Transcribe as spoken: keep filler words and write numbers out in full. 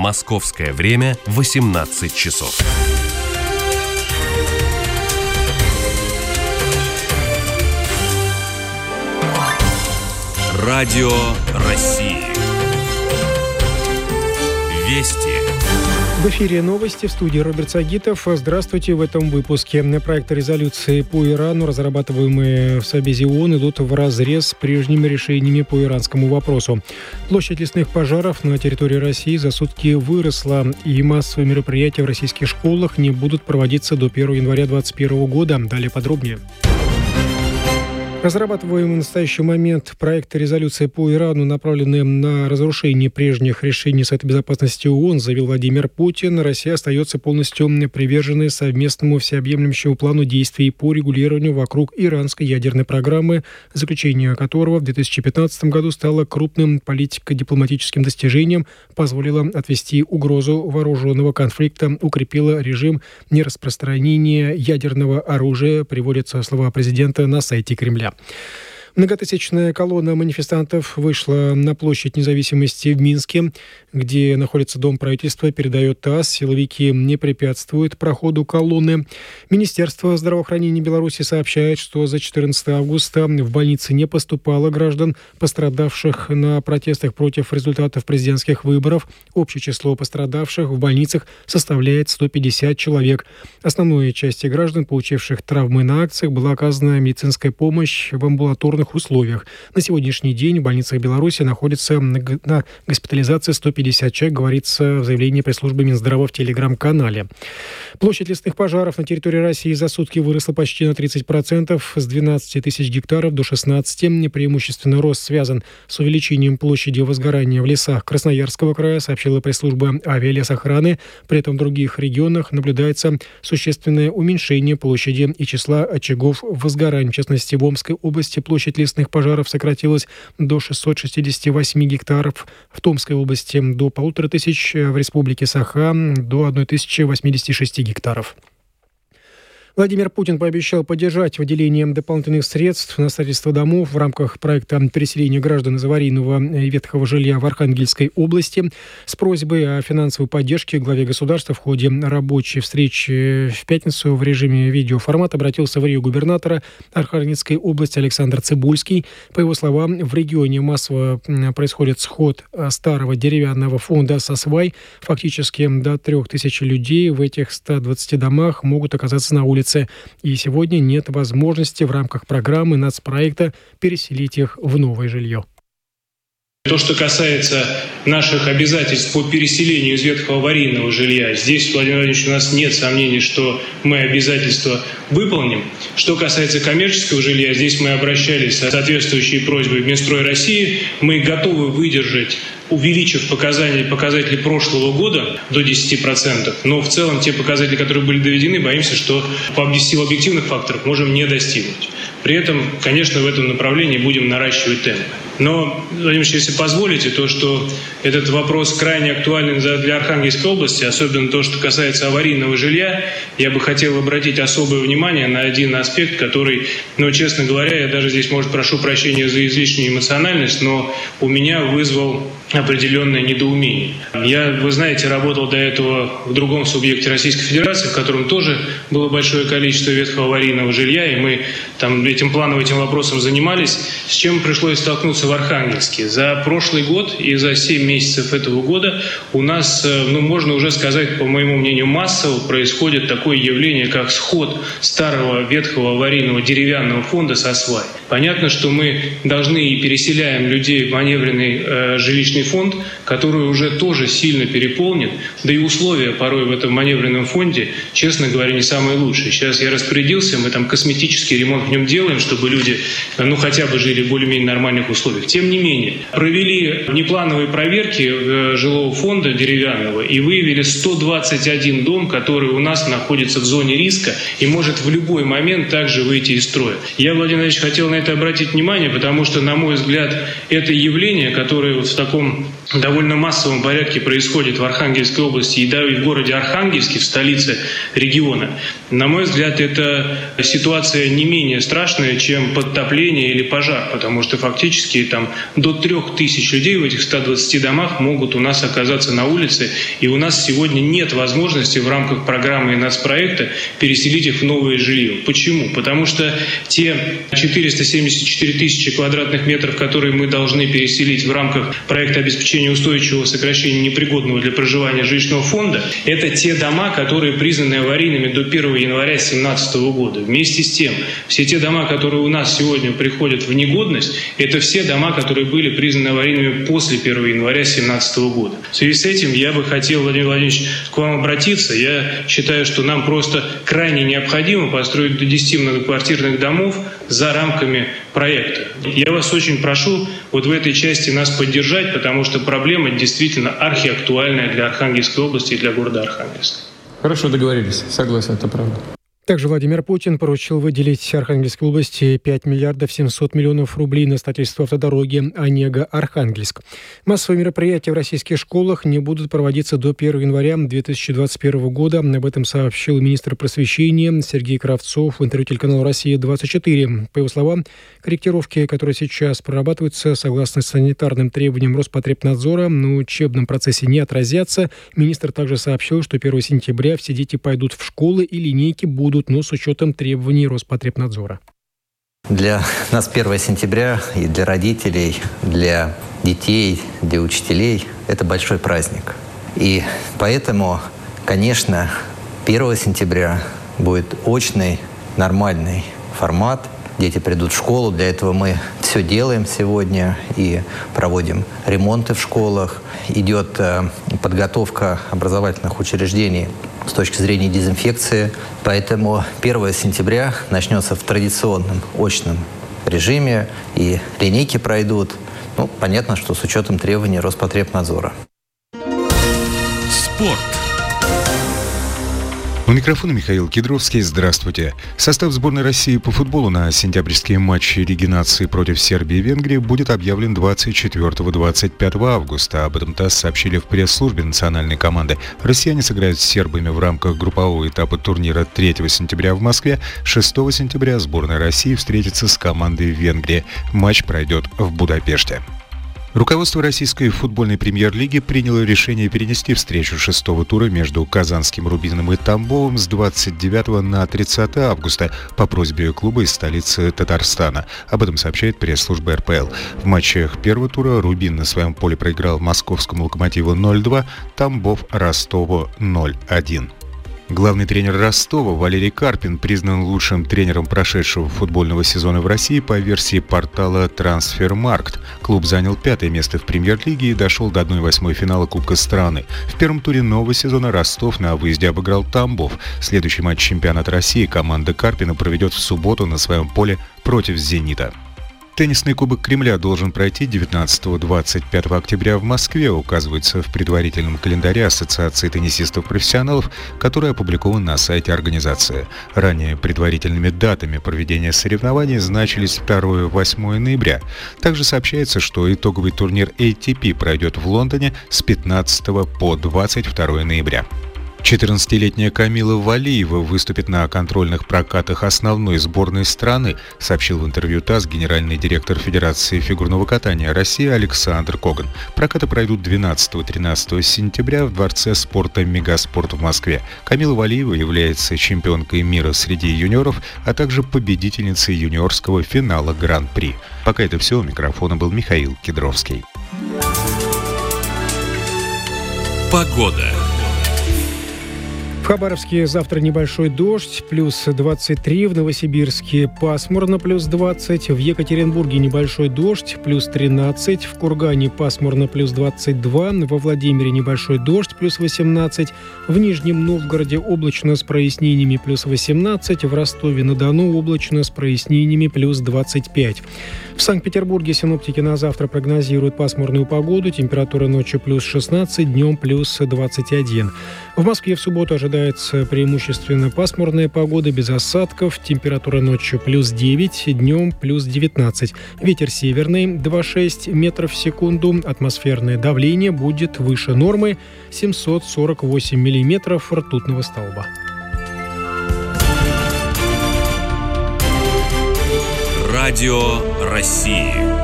Московское время восемнадцать часов. Радио России. Вести. В эфире новости, в студии Роберт Сагитов. Здравствуйте. В этом выпуске. Проекты резолюции по Ирану, разрабатываемые в Совбезе ООН, идут вразрез с прежними решениями по иранскому вопросу. Площадь лесных пожаров на территории России за сутки выросла, и массовые мероприятия в российских школах не будут проводиться до первого января две тысячи двадцать первого года. Далее подробнее. Разрабатываемый в настоящий момент проекты резолюции по Ирану направлены на разрушение прежних решений Совета Безопасности ООН, заявил Владимир Путин. Россия остается полностью приверженной совместному всеобъемлющему плану действий по регулированию вокруг иранской ядерной программы, заключение которого в две тысячи пятнадцатом году стало крупным политико-дипломатическим достижением, позволило отвести угрозу вооруженного конфликта, укрепило режим нераспространения ядерного оружия, приводятся слова президента на сайте Кремля. Многотысячная колонна манифестантов вышла на площадь Независимости в Минске, где находится Дом правительства, передает ТАСС. Силовики не препятствуют проходу колонны. Министерство здравоохранения Беларуси сообщает, что за четырнадцатого августа в больницы не поступало граждан, пострадавших на протестах против результатов президентских выборов. Общее число пострадавших в больницах составляет сто пятьдесят человек. Основной части граждан, получивших травмы на акциях, была оказана медицинская помощь в амбулаторных условиях. На сегодняшний день в больницах Беларуси находится на госпитализации сто пятьдесят человек, говорится в заявлении пресс-службы Минздрава в телеграм-канале. Площадь лесных пожаров на территории России за сутки выросла почти на тридцать процентов, с двенадцати тысяч гектаров до шестнадцати. Преимущественно рост связан с увеличением площади возгорания в лесах Красноярского края, сообщила пресс-служба авиалесохраны. При этом в других регионах наблюдается существенное уменьшение площади и числа очагов возгорания. В частности, в Омской области площадь лесных пожаров сократилась до шестисот шестидесяти восьми гектаров, в Томской области до полутора тысяч, в Республике Саха до тысячи восьмидесяти шести гектаров. Владимир Путин пообещал поддержать выделением дополнительных средств на строительство домов в рамках проекта переселения граждан из аварийного и ветхого жилья в Архангельской области. С просьбой о финансовой поддержке главе государства в ходе рабочей встречи в пятницу в режиме видеоформата обратился в Рио губернатора Архангельской области Александр Цыбульский. По его словам, в регионе массово происходит сход старого деревянного фонда со свай. Фактически до трех тысяч людей в этих ста двадцати домах могут оказаться на улице. И сегодня нет возможности в рамках программы нацпроекта переселить их в новое жилье. То, что касается наших обязательств по переселению из ветхого аварийного жилья, здесь, Владимир Владимирович, у нас нет сомнений, что мы обязательства выполним. Что касается коммерческого жилья, здесь мы обращались с соответствующей просьбой в Минстрой России. Мы готовы выдержать, увеличив показатели, показатели прошлого года до десяти процентов, но в целом те показатели, которые были доведены, боимся, что по силу объективных факторов можем не достигнуть. При этом, конечно, в этом направлении будем наращивать темпы. Но, Владимир Ильич, если позволите, то, что этот вопрос крайне актуален для Архангельской области, особенно то, что касается аварийного жилья, я бы хотел обратить особое внимание на один аспект, который, ну, честно говоря, я даже здесь, может, прошу прощения за излишнюю эмоциональность, но у меня вызвал определенное недоумение. Я, вы знаете, работал до этого в другом субъекте Российской Федерации, в котором тоже было большое количество ветхого аварийного жилья, и мы там этим планом, этим вопросом занимались, с чем пришлось столкнуться в Архангельске. За прошлый год и за семь месяцев этого года у нас, ну, можно уже сказать, по моему мнению, массово происходит такое явление, как сход старого ветхого аварийного деревянного фонда со свай. Понятно, что мы должны и переселяем людей в маневренный э, жилищный фонд, который уже тоже сильно переполнен, да и условия порой в этом маневренном фонде, честно говоря, не самые лучшие. Сейчас я распорядился, мы там косметический ремонт в нем делаем, чтобы люди, ну, хотя бы жили в более-менее нормальных условиях. Тем не менее, провели внеплановые проверки э, жилого фонда деревянного и выявили сто двадцать один дом, который у нас находится в зоне риска и может в любой момент также выйти из строя. Я, Владимир Владимирович, хотел на это обратить внимание, потому что, на мой взгляд, это явление, которое вот в таком довольно массовом порядке происходит в Архангельской области и даже в городе Архангельске, в столице региона, на мой взгляд, это ситуация не менее страшная, чем подтопление или пожар, потому что фактически случае там, до трех тысяч людей в этих ста двадцати домах могут у нас оказаться на улице. И у нас сегодня нет возможности в рамках программы и нацпроекта переселить их в новое жилье. Почему? Потому что те четыреста семьдесят четыре тысячи квадратных метров, которые мы должны переселить в рамках проекта обеспечения устойчивого сокращения непригодного для проживания жилищного фонда, это те дома, которые признаны аварийными до первого января две тысячи семнадцатого года. Вместе с тем, все те дома, которые у нас сегодня приходят в негодность, это все дома, которые были признаны аварийными после первого января две тысячи семнадцатого года. В связи с этим я бы хотел, Владимир Владимирович, к вам обратиться. Я считаю, что нам просто крайне необходимо построить до десяти многоквартирных домов за рамками проекта. Я вас очень прошу вот в этой части нас поддержать, потому что проблема действительно архиактуальная для Архангельской области и для города Архангельска. Хорошо, договорились. Согласен, это правда. Также Владимир Путин поручил выделить Архангельской области пять миллиардов семьсот миллионов рублей на строительство автодороги Онега-Архангельск. Массовые мероприятия в российских школах не будут проводиться до первого января две тысячи двадцать первого года. Об этом сообщил министр просвещения Сергей Кравцов в интервью телеканалу «Россия двадцать четыре». По его словам, корректировки, которые сейчас прорабатываются согласно санитарным требованиям Роспотребнадзора, на учебном процессе не отразятся. Министр также сообщил, что первого сентября все дети пойдут в школы и линейки будут, но с учетом требований Роспотребнадзора. Для нас первого сентября и для родителей, для детей, для учителей – это большой праздник. И поэтому, конечно, первого сентября будет очный, нормальный формат. Дети придут в школу. Для этого мы все делаем сегодня и проводим ремонты в школах. Идет подготовка образовательных учреждений с точки зрения дезинфекции. Поэтому первого сентября начнется в традиционном очном режиме, и линейки пройдут. Ну, понятно, что с учетом требований Роспотребнадзора. Спорт. У микрофона Михаил Кедровский. Здравствуйте. Состав сборной России по футболу на сентябрьские матчи Лиги наций против Сербии и Венгрии будет объявлен двадцать четвёртого — двадцать пятого августа. Об этом ТАСС сообщили в пресс-службе национальной команды. Россияне сыграют с сербами в рамках группового этапа турнира третьего сентября в Москве. шестого сентября сборная России встретится с командой Венгрии. Матч пройдет в Будапеште. Руководство российской футбольной премьер-лиги приняло решение перенести встречу шестого тура между казанским «Рубином» и Тамбовом с двадцать девятого на тридцатое августа по просьбе клуба из столицы Татарстана. Об этом сообщает пресс-служба эр пэ эл. В матчах первого тура «Рубин» на своем поле проиграл московскому «Локомотиву» ноль два, Тамбов Ростову ноль один. Главный тренер Ростова Валерий Карпин признан лучшим тренером прошедшего футбольного сезона в России по версии портала «Трансфермаркт». Клуб занял пятое место в премьер-лиге и дошел до одной восьмой финала Кубка страны. В первом туре нового сезона Ростов на выезде обыграл Тамбов. Следующий матч чемпионата России команда Карпина проведет в субботу на своем поле против «Зенита». Теннисный кубок Кремля должен пройти девятнадцатого — двадцать пятого октября в Москве, указывается в предварительном календаре Ассоциации теннисистов-профессионалов, который опубликован на сайте организации. Ранее предварительными датами проведения соревнований значились второго — восьмого ноября. Также сообщается, что итоговый турнир эй ти пи пройдет в Лондоне с пятнадцатого по двадцать второе ноября. четырнадцатилетняя Камила Валиева выступит на контрольных прокатах основной сборной страны, сообщил в интервью ТАСС генеральный директор Федерации фигурного катания России Александр Коган. Прокаты пройдут двенадцатого — тринадцатого сентября в Дворце спорта «Мегаспорт» в Москве. Камила Валиева является чемпионкой мира среди юниоров, а также победительницей юниорского финала Гран-при. Пока это все, у микрофона был Михаил Кедровский. Погода. В Хабаровске завтра небольшой дождь, плюс двадцать три, в Новосибирске пасмурно, плюс двадцать, в Екатеринбурге небольшой дождь, плюс тринадцать, в Кургане пасмурно, плюс двадцать два, во Владимире небольшой дождь, плюс восемнадцать, в Нижнем Новгороде облачно с прояснениями, плюс восемнадцать, в Ростове-на-Дону облачно с прояснениями, плюс двадцать пять. В Санкт-Петербурге синоптики на завтра прогнозируют пасмурную погоду, температура ночью плюс шестнадцать, днем плюс двадцать один. В Москве в субботу ожидается преимущественно пасмурная погода без осадков, температура ночью плюс девять, днем плюс девятнадцать. Ветер северный два целых шесть десятых метров в секунду, атмосферное давление будет выше нормы семьсот сорок восемь миллиметров ртутного столба. Радио России.